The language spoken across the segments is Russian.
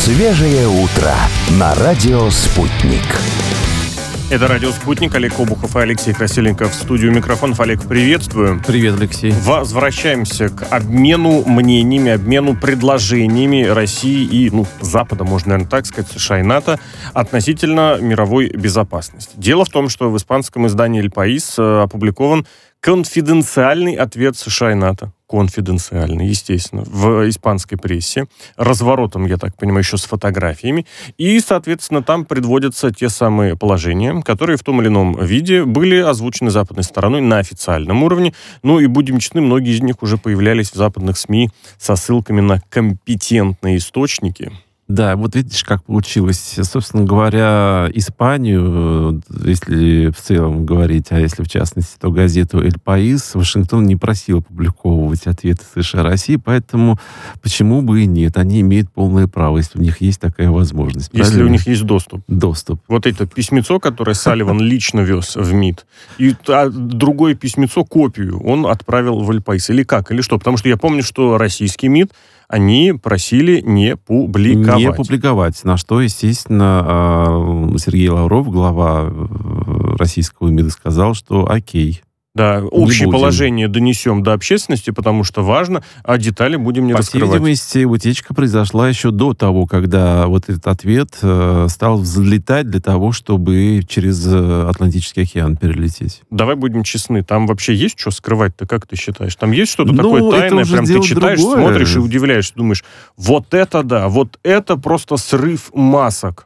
Свежее утро на радио «Спутник». Это радио «Спутник». Олег Обухов и Алексей Красильников в студию микрофонов. Олег, приветствую. Привет, Алексей. Возвращаемся к обмену мнениями, обмену предложениями России и, Запада, можно, наверное, так сказать, США и НАТО относительно мировой безопасности. Дело в том, что в испанском издании «Эль Паис» опубликован конфиденциальный ответ США и НАТО. Конфиденциальный, естественно, в испанской прессе. Разворотом, я так понимаю, еще с фотографиями. И, соответственно, там приводятся те самые положения, которые в том или ином виде были озвучены западной стороной на официальном уровне. И, будем честны, многие из них уже появлялись в западных СМИ со ссылками на компетентные источники. Да, вот видишь, как получилось. Собственно говоря, Испанию, если в целом говорить, а если в частности, то газету «Эль Паис», Вашингтон не просил опубликовывать ответы США России, поэтому почему бы и нет? Они имеют полное право, если у них есть такая возможность. Если правильно? у них есть доступ. Доступ. Вот это письмецо, которое Салливан лично вез в МИД, и другое письмецо, копию, он отправил в «Эль Паис». Или как? Или что? Потому что я помню, что российский МИД они просили не публиковать. Не публиковать. На что, естественно, Сергей Лавров, глава российского МИДа, сказал, что окей. Да, общее положение донесем до общественности, потому что важно, а детали будем не раскрывать. По всей видимости, утечка произошла еще до того, когда вот этот ответ стал взлетать для того, чтобы через Атлантический океан перелететь. Давай будем честны, там вообще есть что скрывать-то, как ты считаешь? Там есть что-то такое тайное, прям ты читаешь, другое. Смотришь и удивляешься, думаешь, вот это да, вот это просто срыв масок.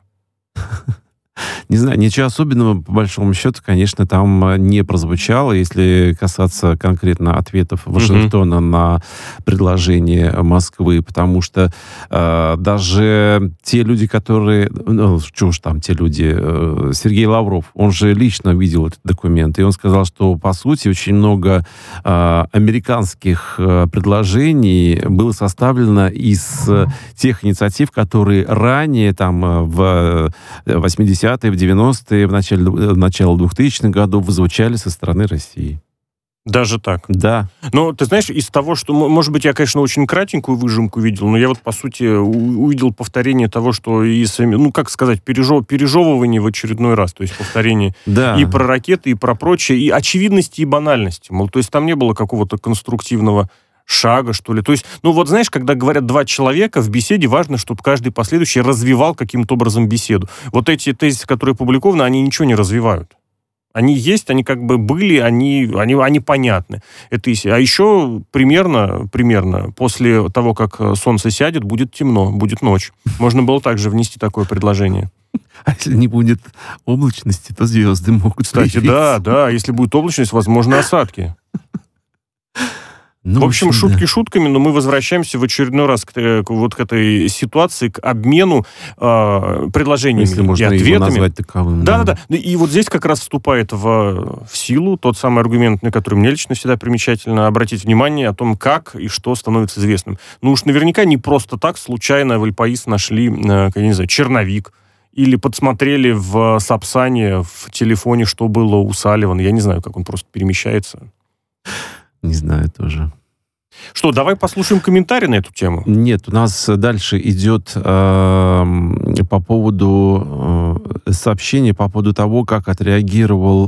Не знаю, ничего особенного, по большому счету, конечно, там не прозвучало. Если касаться конкретно ответов Вашингтона на предложение Москвы, потому что даже те люди, которые... чего ж там те люди? Сергей Лавров, он же лично видел этот документ, и он сказал, что, по сути, очень много американских предложений было составлено из тех инициатив, которые ранее, там, в 80-е, в 90-е, в начале 2000-х годов звучали со стороны России. Даже так? Да. Но, ты знаешь, из того, что... Может быть, я, конечно, очень кратенькую выжимку видел, но я вот, по сути, увидел повторение того, что пережевывание в очередной раз. То есть повторение и про ракеты, и про прочее, и очевидности, и банальности. То есть там не было какого-то конструктивного шага, что ли. То есть, знаешь, когда говорят два человека в беседе, важно, чтобы каждый последующий развивал каким-то образом беседу. Вот эти тезисы, которые опубликованы, они ничего не развивают. Они есть, они как бы были, они понятны. Это а еще примерно после того, как солнце сядет, будет темно, будет ночь. Можно было также внести такое предложение. А если не будет облачности, то звезды могут Кстати, появиться. да, если будет облачность, возможны осадки. В общем, шутки шутками, но мы возвращаемся в очередной раз к этой ситуации, к обмену предложениями если можно и ответами. Его назвать таковым. Да. И вот здесь как раз вступает в силу тот самый аргумент, на который мне лично всегда примечательно обратить внимание о том, как и что становится известным. Уж наверняка не просто так случайно в «Эль Паис» нашли, черновик, или подсмотрели в Сапсане, в телефоне, что было у Салливана. Я не знаю, как он просто перемещается. Не знаю тоже. Что, давай послушаем комментарий на эту тему? Нет, у нас дальше идет по поводу сообщения, по поводу того, как отреагировал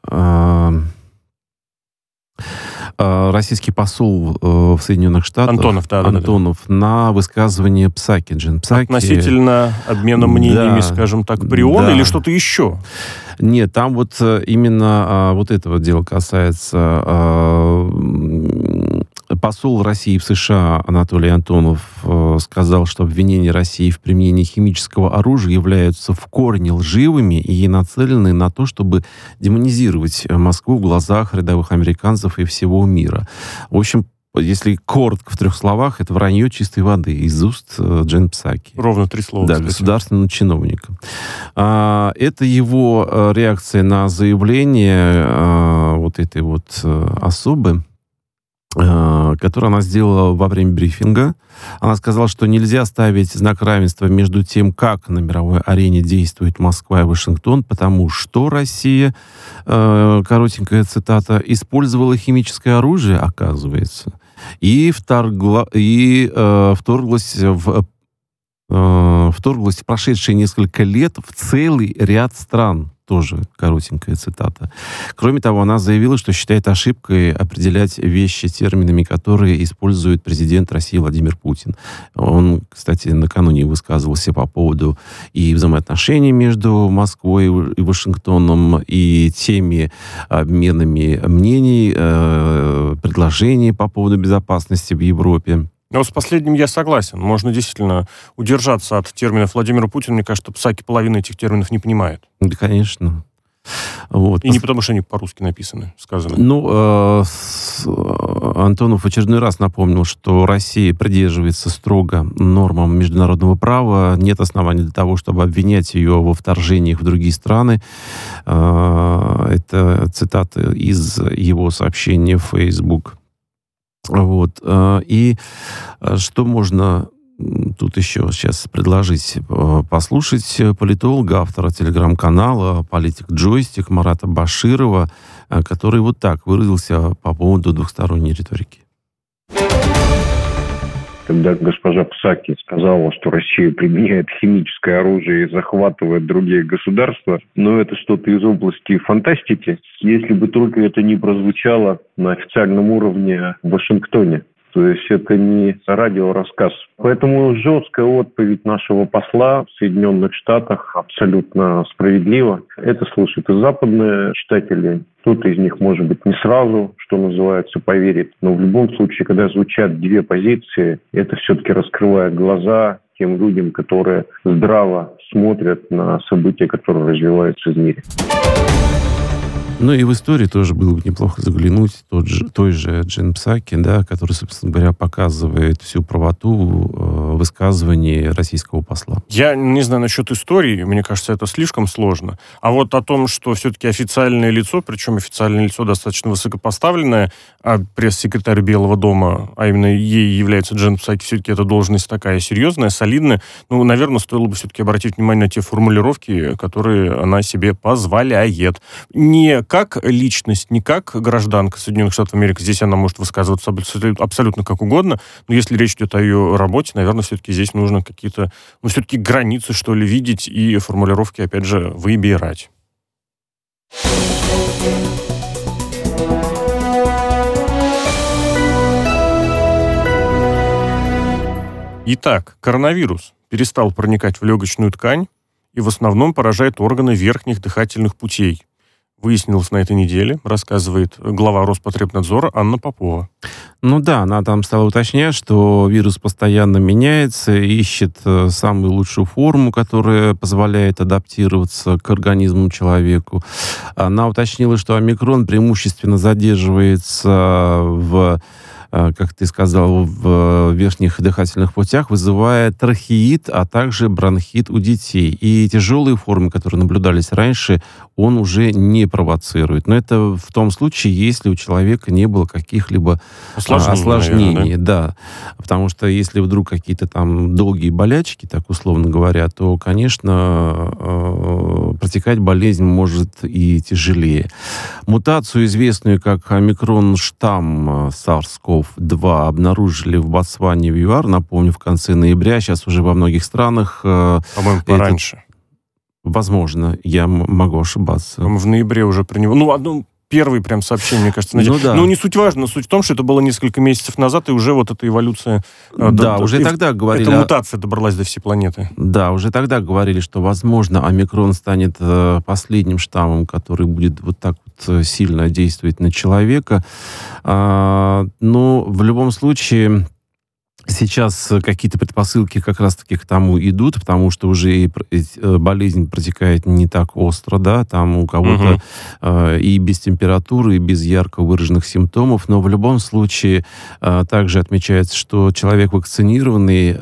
российский посол в Соединенных Штатах Антонов на высказывание Псаки. Относительно обмена мнениями, скажем так, при ООН или что-то еще? Нет, там вот именно вот этого дела касается. Посол России в США Анатолий Антонов сказал, что обвинения России в применении химического оружия являются в корне лживыми и нацелены на то, чтобы демонизировать Москву в глазах рядовых американцев и всего мира. В общем, если коротко в 3 словах, это вранье чистой воды из уст Джен Псаки. Ровно 3 слова. Да, государственного чиновника. Это его реакция на заявление вот этой вот особы, которую она сделала во время брифинга. Она сказала, что нельзя ставить знак равенства между тем, как на мировой арене действует Москва и Вашингтон, потому что Россия, коротенькая цитата, использовала химическое оружие, оказывается, и вторглась в вторглась в прошедшие несколько лет в целый ряд стран. Тоже коротенькая цитата. Кроме того, она заявила, что считает ошибкой определять вещи терминами, которые использует президент России Владимир Путин. Он, кстати, накануне высказывался по поводу и взаимоотношений между Москвой и Вашингтоном, и теми обменами мнений, предложений по поводу безопасности в Европе. Но с последним я согласен. Можно действительно удержаться от терминов Владимира Путина. Мне кажется, Псаки половины этих терминов не понимает. Да, конечно. Вот. И не потому, что они по-русски написаны, сказаны. Антонов в очередной раз напомнил, что Россия придерживается строго нормам международного права. Нет оснований для того, чтобы обвинять ее во вторжениях в другие страны. Это цитата из его сообщения в Facebook. Вот. И что можно тут еще сейчас предложить? Послушать политолога, автора телеграм-канала «Политик Джойстик» Марата Баширова, который вот так выразился по поводу двухсторонней риторики. Когда госпожа Псаки сказала, что Россия применяет химическое оружие и захватывает другие государства, но это что-то из области фантастики, если бы только это не прозвучало на официальном уровне в Вашингтоне. То есть это не радиорассказ. Поэтому жесткая отповедь нашего посла в Соединенных Штатах абсолютно справедлива. Это слышат и западные читатели. Кто-то из них, может быть, не сразу, что называется, поверит. Но в любом случае, когда звучат две позиции, это все-таки раскрывает глаза тем людям, которые здраво смотрят на события, которые развиваются в мире. Ну и в истории тоже было бы неплохо заглянуть. Той же Джен Псаки, да, который, собственно говоря, показывает всю правоту высказываний российского посла. Я не знаю насчет истории, мне кажется, это слишком сложно. А вот о том, что все-таки официальное лицо, причем официальное лицо достаточно высокопоставленное, а пресс-секретарь Белого дома, а именно ей является Джен Псаки, все-таки эта должность такая серьезная, солидная, наверное, стоило бы все-таки обратить внимание на те формулировки, которые она себе позволяет. Не как личность, не как гражданка Соединенных Штатов Америки, здесь она может высказываться абсолютно как угодно, но если речь идет о ее работе, наверное, все-таки здесь нужно какие-то, все-таки границы, что ли, видеть и формулировки, опять же, выбирать. Итак, коронавирус перестал проникать в легочную ткань и в основном поражает органы верхних дыхательных путей. Выяснилось на этой неделе, рассказывает глава Роспотребнадзора Анна Попова. Она там стала уточнять, что вирус постоянно меняется, ищет самую лучшую форму, которая позволяет адаптироваться к организму человеку. Она уточнила, что омикрон преимущественно задерживается как ты сказал, в верхних дыхательных путях, вызывая трахеит, а также бронхит у детей. И тяжелые формы, которые наблюдались раньше, он уже не провоцирует. Но это в том случае, если у человека не было каких-либо осложнений. Наверное, да? Потому что если вдруг какие-то там долгие болячки, так условно говоря, то, конечно, протекать болезнь может и тяжелее. Мутацию, известную как омикрон-штамм SARS-CoV-2, обнаружили в Ботсване и в ЮАР, напомню, в конце ноября. Сейчас уже во многих странах... По-моему, пораньше. Возможно, я могу ошибаться. По-моему, в ноябре уже про него... Первые прям сообщения, мне кажется. Не суть важно. Суть в том, что это было несколько месяцев назад, и уже вот эта эволюция... уже тогда говорили... Эта мутация добралась до всей планеты. Да, уже тогда говорили, что, возможно, омикрон станет последним штаммом, который будет вот так вот сильно действовать на человека. Но в любом случае... Сейчас какие-то предпосылки как раз-таки к тому идут, потому что уже болезнь протекает не так остро, да, там у кого-то и без температуры, и без ярко выраженных симптомов, но в любом случае также отмечается, что человек вакцинированный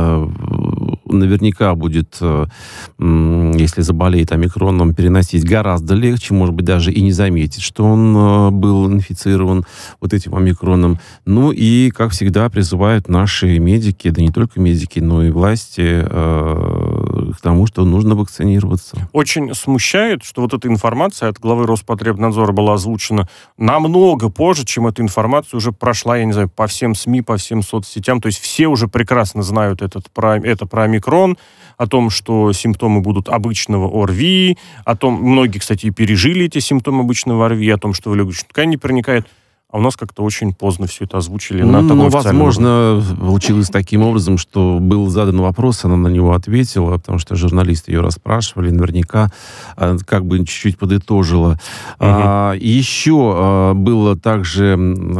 наверняка будет, если заболеет омикроном, переносить гораздо легче, может быть, даже и не заметить, что он был инфицирован вот этим омикроном. И, как всегда, призывают наши медики, да не только медики, но и власти, к тому, что нужно вакцинироваться. Очень смущает, что вот эта информация от главы Роспотребнадзора была озвучена намного позже, чем эта информация уже прошла, я не знаю, по всем СМИ, по всем соцсетям. То есть все уже прекрасно знают это про омикрон, о том, что симптомы будут обычного ОРВИ, о том, многие, кстати, и пережили эти симптомы обычного ОРВИ, о том, что в легочную ткань не проникает. А у нас как-то очень поздно все это озвучили на таком официальном уровне. Возможно, получилось таким образом, что был задан вопрос, она на него ответила, потому что журналисты ее расспрашивали, наверняка как бы чуть-чуть подытожила. Еще было также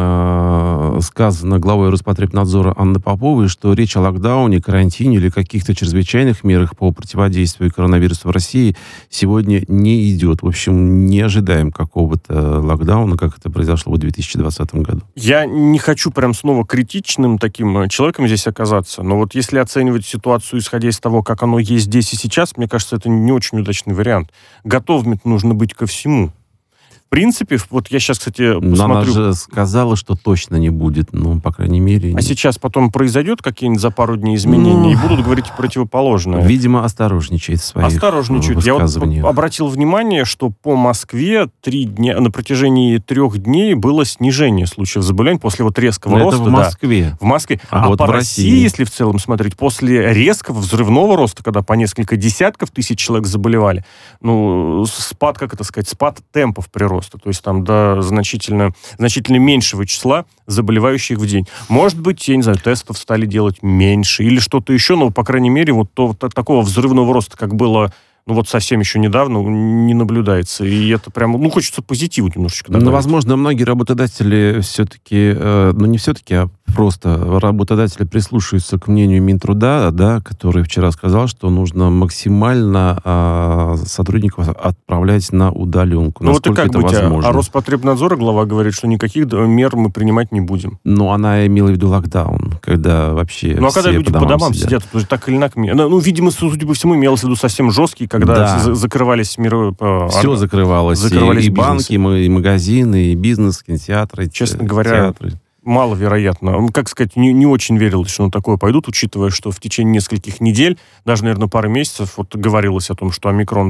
сказано главой Роспотребнадзора Анной Поповой, что речь о локдауне, карантине или каких-то чрезвычайных мерах по противодействию коронавирусу в России сегодня не идет. В общем, не ожидаем какого-то локдауна, как это произошло в 2020 году. Я не хочу прям снова критичным таким человеком здесь оказаться, но вот если оценивать ситуацию, исходя из того, как оно есть здесь и сейчас, мне кажется, это не очень удачный вариант. Готовым нужно быть ко всему. В принципе, вот я сейчас, кстати, посмотрю... Она же сказала, что точно не будет, ну, по крайней мере... А сейчас потом произойдет какие-нибудь за пару дней изменения, и будут говорить противоположное. Видимо, осторожничает в своих высказываниях. Я вот обратил внимание, что по Москве на протяжении 3 дней было снижение случаев заболеваний после вот резкого роста. Это в Москве. Да, в Москве. А вот по в России, если в целом смотреть, после резкого взрывного роста, когда по несколько десятков тысяч человек заболевали, спад темпов прироста. То есть там до значительно меньшего числа заболевающих в день. Может быть, я не знаю, тестов стали делать меньше или что-то еще, но, по крайней мере, вот такого взрывного роста, как было совсем еще недавно, не наблюдается. И это прямо, хочется позитиву немножечко добавить. Возможно, многие работодатели все-таки, не все-таки, а просто работодатели прислушиваются к мнению Минтруда, да, который вчера сказал, что нужно максимально сотрудников отправлять на удаленку. Насколько это возможно. А Роспотребнадзора глава говорит, что никаких мер мы принимать не будем. Она имела в виду локдаун, когда вообще все когда люди по домам сидят, уже так или иначе. Видимо, судя по всему, имелось в виду совсем жесткий, когда закрывались мировые... Все закрывалось. И банки, и магазины, и бизнес, кинотеатры, честно говоря, театры. Маловероятно. Как сказать, не очень верилось, что на такое пойдут, учитывая, что в течение нескольких недель, даже, наверное, пары месяцев, говорилось о том, что омикрон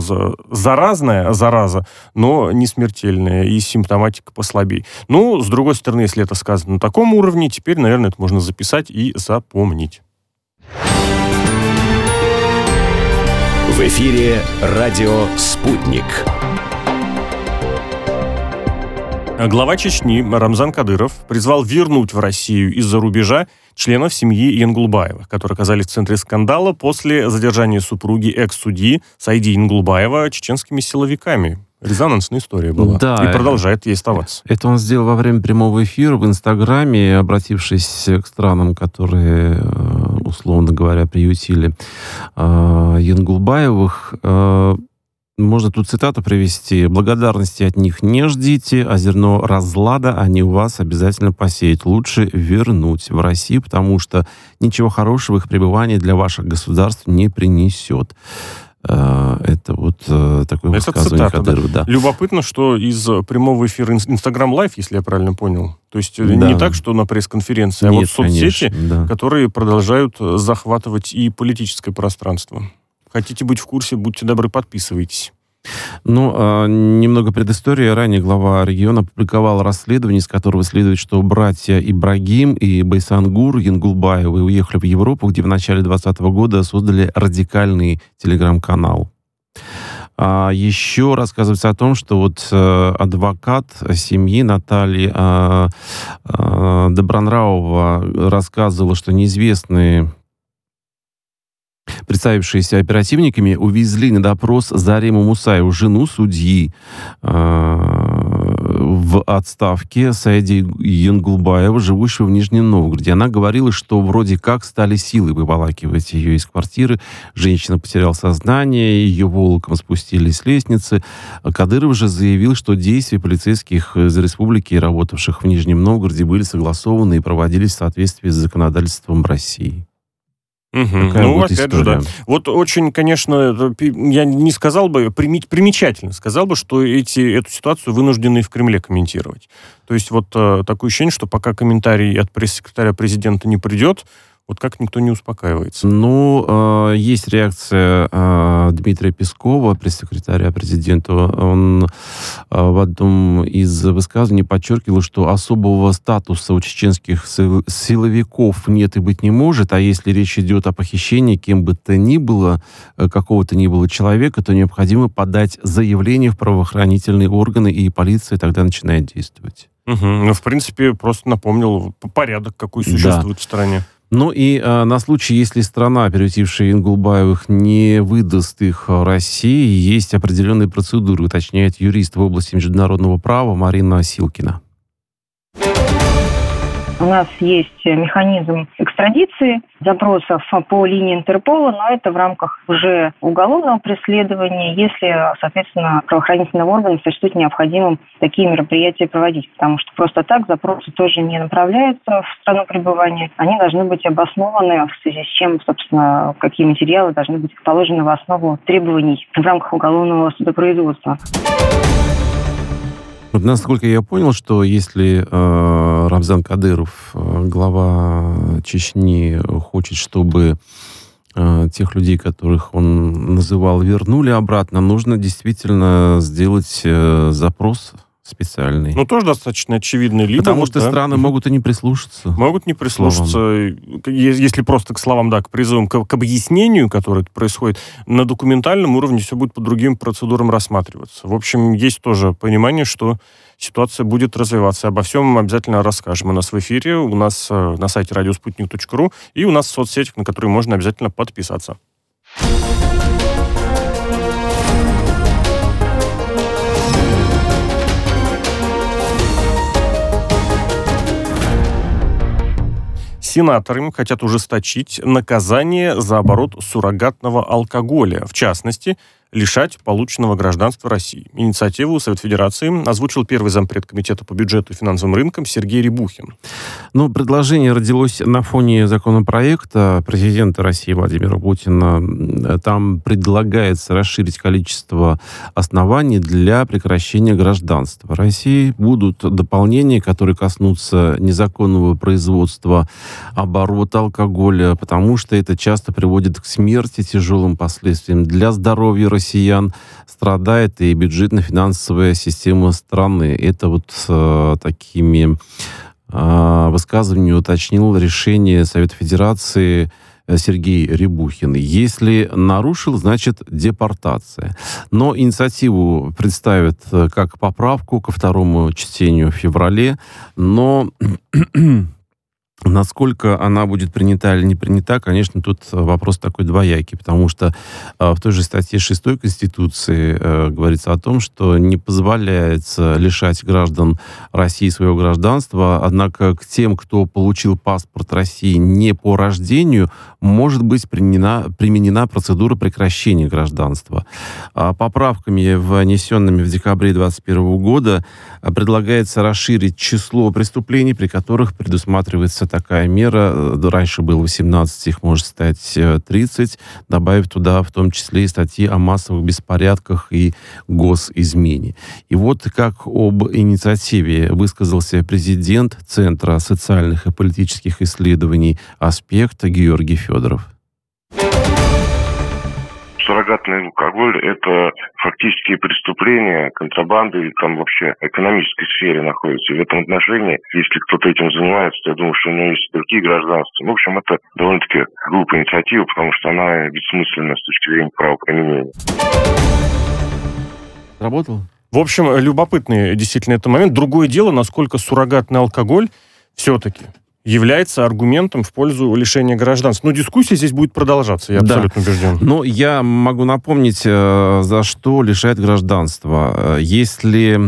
зараза, но не смертельная, и симптоматика послабее. С другой стороны, если это сказано на таком уровне, теперь, наверное, это можно записать и запомнить. В эфире радио «Спутник». Глава Чечни Рамзан Кадыров призвал вернуть в Россию из-за рубежа членов семьи Янгулбаевых, которые оказались в центре скандала после задержания супруги экс-судьи Саиди Янгулбаева чеченскими силовиками. Резонансная история была. Да, и продолжает ей оставаться. Это он сделал во время прямого эфира в Инстаграме, обратившись к странам, которые, условно говоря, приютили Янгулбаевых. Можно тут цитату привести. «Благодарности от них не ждите, а зерно разлада они у вас обязательно посеют. Лучше вернуть в Россию, потому что ничего хорошего их пребывание для ваших государств не принесет». Это такое высказывание Кадырова. Да. Любопытно, что из прямого эфира Instagram Live, если я правильно понял, то есть не так, что на пресс-конференции, а соцсети, которые продолжают захватывать и политическое пространство. Хотите быть в курсе, будьте добры, подписывайтесь. Немного предыстории. Ранее глава региона опубликовал расследование, из которого следует, что братья Ибрагим и Байсангур Янгулбаевы уехали в Европу, где в начале 2020 года создали радикальный телеграм-канал. Еще рассказывается о том, что адвокат семьи Наталья Добронравова рассказывала, что неизвестные, представившиеся оперативниками, увезли на допрос Зариму Мусаеву, жену судьи в отставке Саиди Янгулбаева, живущего в Нижнем Новгороде. Она говорила, что вроде как стали силой выволакивать ее из квартиры. Женщина потеряла сознание, ее волоком спустили с лестницы. Кадыров же заявил, что действия полицейских из республики, работавших в Нижнем Новгороде, были согласованы и проводились в соответствии с законодательством России. Опять же, да. Очень, конечно, я не сказал бы, примечательно сказал бы, что эту ситуацию вынуждены в Кремле комментировать. То есть такое ощущение, что пока комментарий от пресс-секретаря президента не придет, Вот как никто не успокаивается. Ну, есть реакция Дмитрия Пескова, пресс-секретаря президента. Он в одном из высказываний подчеркивал, что особого статуса у чеченских силовиков нет и быть не может, а если речь идет о похищении кем бы то ни было, какого-то ни было человека, то необходимо подать заявление в правоохранительные органы, и полиция тогда начинает действовать. Ну, в принципе, просто напомнил порядок, какой существует в стране. Ну и на случай, если страна, перевозившая Ингулбаевых, не выдаст их России, есть определенные процедуры, уточняет юрист в области международного права Марина Силкина. У нас есть механизм экстрадиции, запросов по линии Интерпола, но это в рамках уже уголовного преследования, если, соответственно, правоохранительные органы сочтут необходимым такие мероприятия проводить. Потому что просто так запросы тоже не направляются в страну пребывания. Они должны быть обоснованы, в связи с чем, собственно, какие материалы должны быть положены в основу требований в рамках уголовного судопроизводства. Насколько я понял, что если Рамзан Кадыров, глава Чечни, хочет, чтобы тех людей, которых он называл, вернули обратно, нужно действительно сделать запрос специальный. Ну, тоже достаточно очевидный. Либо потому что страны могут и не прислушаться. Могут не прислушаться. Если просто к словам, к призывам, к объяснению, которое происходит, на документальном уровне все будет по другим процедурам рассматриваться. В общем, есть тоже понимание, что ситуация будет развиваться. Обо всем обязательно расскажем. У нас в эфире, у нас на сайте radiosputnik.ru и у нас в соцсетях, на которые можно обязательно подписаться. Сенаторы хотят ужесточить наказание за оборот суррогатного алкоголя. В частности, лишать полученного гражданства России. Инициативу Совет Федерации озвучил первый зампред Комитета по бюджету и финансовым рынкам Сергей Рябухин. Предложение родилось на фоне законопроекта президента России Владимира Путина. Там предлагается расширить количество оснований для прекращения гражданства России. Будут дополнения, которые коснутся незаконного производства, оборота алкоголя, потому что это часто приводит к смерти, тяжелым последствиям для здоровья россиян, страдает и бюджетно-финансовая система страны. Это такими высказываниями уточнил решение Совета Федерации Сергей Рябухин. Если нарушил, значит депортация. Но инициативу представят как поправку ко второму чтению в феврале, но насколько она будет принята или не принята, конечно, тут вопрос такой двоякий, потому что в той же статье 6 Конституции говорится о том, что не позволяется лишать граждан России своего гражданства, однако к тем, кто получил паспорт России не по рождению, может быть применена процедура прекращения гражданства. Поправками, внесенными в декабре 2021 года, предлагается расширить число преступлений, при которых предусматривается такая мера. Раньше было 18, их может стать 30, добавив туда в том числе и статьи о массовых беспорядках и госизмене. И вот как об инициативе высказался президент Центра социальных и политических исследований «Аспект» Георгий Федоров. Суррогатный алкоголь – это фактически преступления, контрабанды или там вообще экономической сфере находится. И в этом отношении, если кто-то этим занимается, то я думаю, что у него есть другие гражданства. В общем, это довольно-таки глупая инициатива, потому что она бессмысленна с точки зрения правоприменения. Работал? В общем, любопытный действительно этот момент. Другое дело, насколько суррогатный алкоголь все-таки является аргументом в пользу лишения гражданства. Но дискуссия здесь будет продолжаться, я абсолютно убежден. Но я могу напомнить, за что лишает гражданства. Если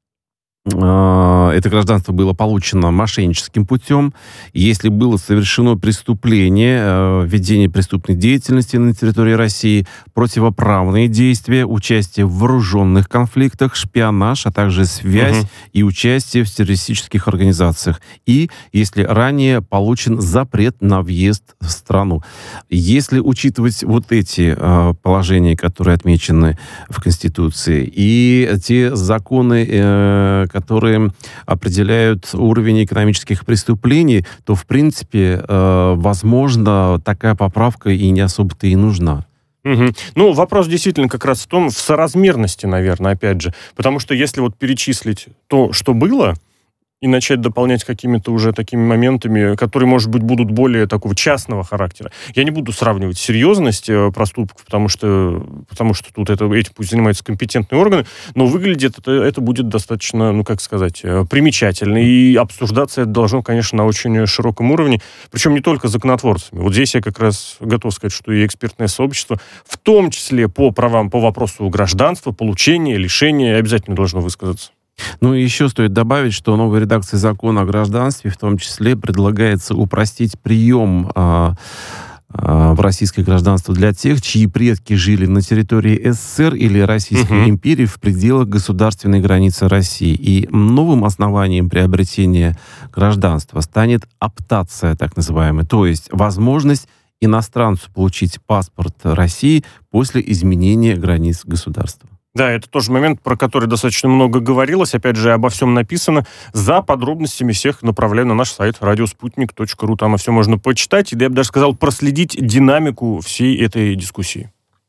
это гражданство было получено мошенническим путем, если было совершено преступление, ведение преступной деятельности на территории России, противоправные действия, участие в вооруженных конфликтах, шпионаж, а также связь и участие в террористических организациях. И если ранее получен запрет на въезд в страну. Если учитывать вот эти положения, которые отмечены в Конституции, и те законы, которые определяют уровень экономических преступлений, то, в принципе, возможно, такая поправка и не особо-то и нужна. Угу. Ну, вопрос действительно как раз в том, в соразмерности, наверное, опять же. Потому что если вот перечислить то, что было, и начать дополнять какими-то уже такими моментами, которые, может быть, будут более такого частного характера. Я не буду сравнивать серьезность проступков, потому что тут этим пусть занимаются компетентные органы, но выглядит это будет достаточно, примечательно. И обсуждаться это должно, конечно, на очень широком уровне, причем не только законотворцами. Вот здесь я как раз готов сказать, что и экспертное сообщество, в том числе по правам, по вопросу гражданства, получения, лишения, обязательно должно высказаться. Ну и еще стоит добавить, что новой редакцией закона о гражданстве в том числе предлагается упростить прием в российское гражданство для тех, чьи предки жили на территории СССР или Российской империи в пределах государственной границы России. И новым основанием приобретения гражданства станет оптация, так называемая, то есть возможность иностранцу получить паспорт России после изменения границ государства. Да, это тоже момент, про который достаточно много говорилось. Опять же, обо всем написано. За подробностями всех направляю на наш сайт radiosputnik.ru. Там все можно почитать. И я бы даже сказал, проследить динамику всей этой дискуссии.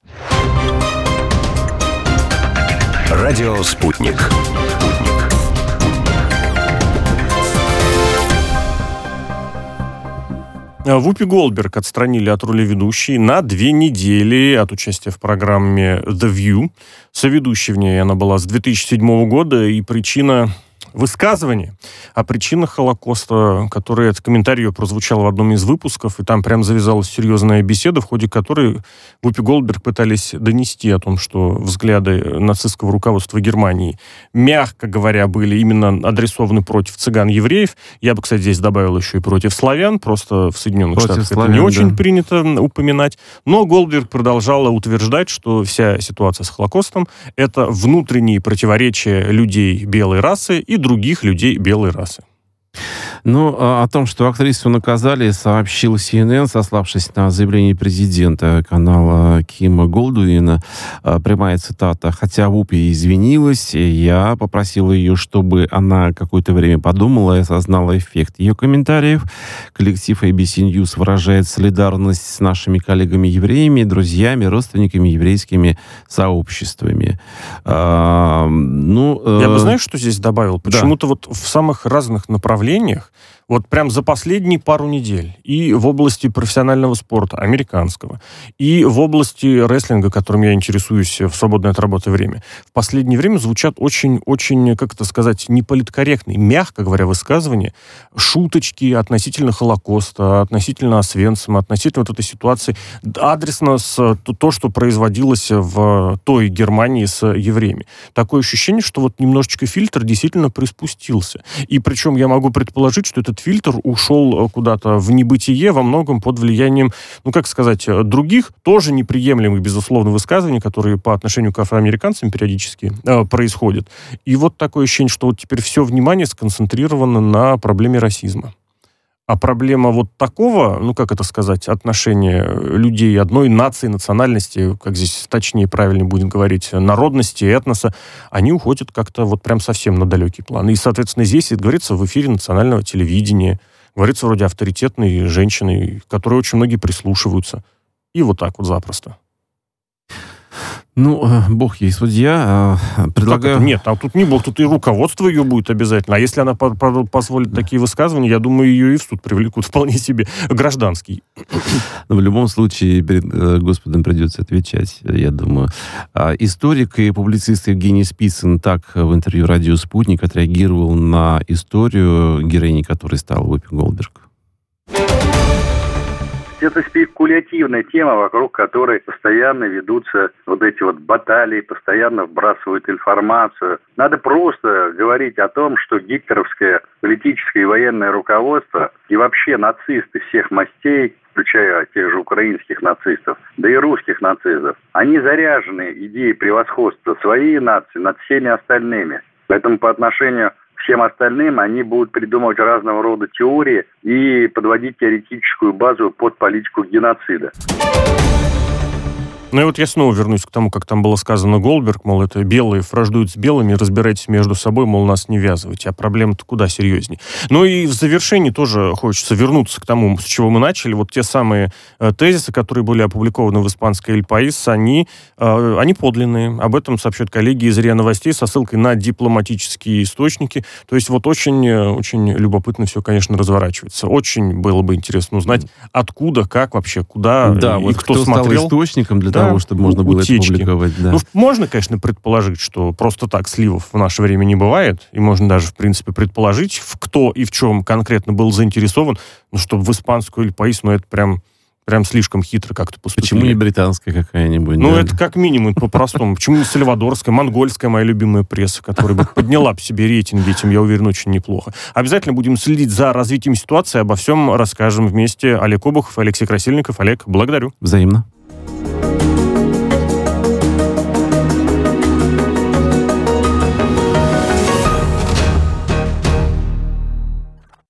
Радио «Спутник». Вупи Голдберг отстранили от роли ведущей на 2 недели от участия в программе «The View». Соведущей в ней она была с 2007 года, и причина высказывания о причинах Холокоста, которое в комментарии прозвучало в одном из выпусков, и там прям завязалась серьезная беседа, в ходе которой Вупи Голдберг пытались донести о том, что взгляды нацистского руководства Германии, мягко говоря, были именно адресованы против цыган-евреев. Я бы, кстати, здесь добавил еще и против славян, просто в Соединенных Штатах славян, это не очень принято упоминать. Но Голдберг продолжала утверждать, что вся ситуация с Холокостом — это внутренние противоречия людей белой расы и других людей белой расы. Ну, о том, что актрису наказали, сообщил CNN, сославшись на заявление президента канала Кима Голдуина. Прямая цитата. «Хотя Вупи извинилась, я попросил ее, чтобы она какое-то время подумала и осознала эффект ее комментариев. Коллектив ABC News выражает солидарность с нашими коллегами-евреями, друзьями, родственниками, еврейскими сообществами». Я бы, знаешь, что здесь добавил? Почему-то вот в самых разных направлениях, вот прям за последние пару недель, и в области профессионального спорта, американского, и в области рестлинга, которым я интересуюсь в свободное от работы время, в последнее время звучат очень, как это сказать, неполиткорректные, мягко говоря, высказывания, шуточки относительно Холокоста, относительно Освенцима, относительно вот этой ситуации, адресно с то, что производилось в той Германии с евреями. Такое ощущение, что вот немножечко фильтр действительно приспустился. И причем я могу предположить, что этот фильтр ушел куда-то в небытие во многом под влиянием, других, тоже неприемлемых, безусловно, высказываний, которые по отношению к афроамериканцам периодически происходят. И вот такое ощущение, что вот теперь все внимание сконцентрировано на проблеме расизма. А проблема вот такого, отношения людей одной нации, национальности, как здесь точнее правильно будет говорить, народности, этноса, они уходят как-то вот прям совсем на далекий план. И, соответственно, здесь это говорится в эфире национального телевидения, говорится вроде авторитетной женщины, к которой очень многие прислушиваются. И вот так вот запросто. Ну, бог ей судья. Предлагаю... Нет, там тут не бог, тут и руководство ее будет обязательно. А если она позволит такие высказывания, я думаю, ее и в суд привлекут вполне себе гражданский. Но в любом случае перед Господом придется отвечать, я думаю. Историк и публицист Евгений Спицын так в интервью «Радио Спутник» отреагировал на историю, героиней которой стал Вупи Голдберг. Это спекулятивная тема, вокруг которой постоянно ведутся вот эти вот баталии, постоянно вбрасывают информацию. Надо просто говорить о том, что гитлеровское политическое и военное руководство и вообще нацисты всех мастей, включая тех же украинских нацистов, да и русских нацистов, они заряжены идеей превосходства своей нации над всеми остальными. Поэтому по отношению всем остальным они будут придумывать разного рода теории и подводить теоретическую базу под политику геноцида. Ну и вот я снова вернусь к тому, как там было сказано Голдберг, мол, это белые враждуют с белыми, разбирайтесь между собой, мол, нас не ввязывайте. А проблема-то куда серьезнее. Ну и в завершении тоже хочется вернуться к тому, с чего мы начали. Вот те самые тезисы, которые были опубликованы в испанской «Эль Паис», они подлинные. Об этом сообщают коллеги из РИА Новостей со ссылкой на дипломатические источники. То есть вот очень, очень любопытно все, конечно, разворачивается. Очень было бы интересно узнать, откуда, как вообще, куда да, и вот кто смотрел. Стал источником для того, чтобы можно было это публиковать. Да. Ну, можно, конечно, предположить, что просто так сливов в наше время не бывает, и можно даже, в принципе, предположить, кто и в чем конкретно был заинтересован, ну, чтобы в испанскую «Эль Паис», ну, это прям слишком хитро как-то поступили. Почему не британская какая-нибудь? Ну, да? это как минимум, по-простому. Почему не сальвадорская, монгольская, моя любимая пресса, которая бы подняла по себе рейтинги, этим, я уверен, очень неплохо. Обязательно будем следить за развитием ситуации, обо всем расскажем вместе. Олег Обухов, Алексей Красильников. Олег, благодарю. Взаимно.